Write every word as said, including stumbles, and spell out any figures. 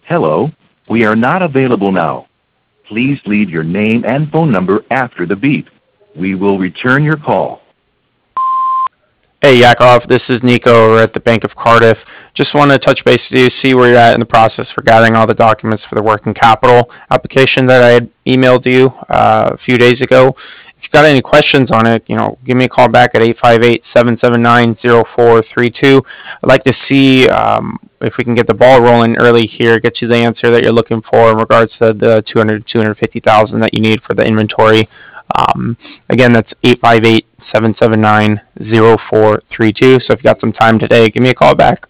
Hello, we are not available now. Please leave your name and phone number after the beep. We will return your call. Hey Yakov, this is Nico over at the Bank of Cardiff. Just want to touch base with you, see where you're at in the process for gathering all the documents for the working capital application that I had emailed you uh, a few days ago. If you've got any questions on it, you know, give me a call back at eight five eight, seven seven nine, zero four three two. I'd like to see um, if we can get the ball rolling early here, get you the answer that you're looking for in regards to the two hundred, two hundred fifty thousand that you need for the inventory. Um, again, that's eight five eight, seven seven nine, zero four three two. So if you got some time today, give me a call back.